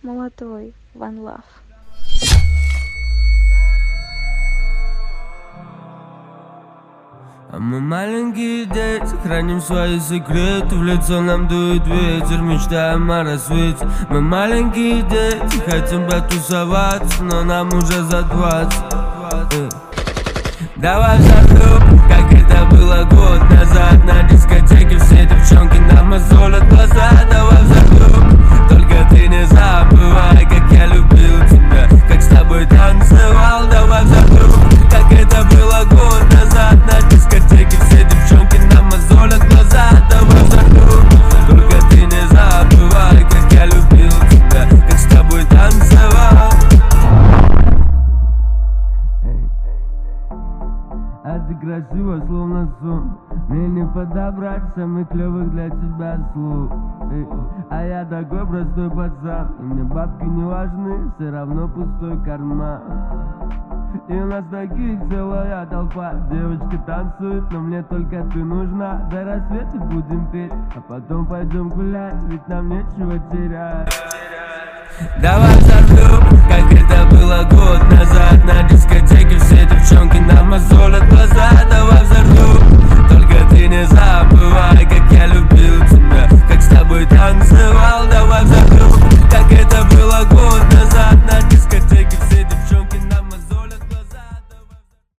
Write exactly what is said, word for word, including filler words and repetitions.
молодой, One Love. А мы маленькие дети, храним свои секреты. В лицо нам дует ветер, мечтаем о рассвете. Мы маленькие дети, хотим потусоваться, но нам уже за двадцать. Эй. Давай взорвем, как это было год назад. На дискотеке все девчонки нам мозолят глаза. Давай взорвем, только ты не забывай, как я любил тебя, как с тобой танцевал. Давай взорвем, как это было год назад. На дискотеке все девчонки нам мозолят глаза. Давай взорвем, только ты не забывай, как я любил тебя, как с тобой танцевал. А ты красива, словно сон. Мне не подобрать самых клёвых для тебя слов. А я такой простой пацан, и мне бабки не важны, все равно пустой карман. И у нас таких целая толпа. Девочки танцуют, но мне только ты нужна. До рассвета будем петь, а потом пойдем гулять, ведь нам нечего терять. Давай взорвем, как это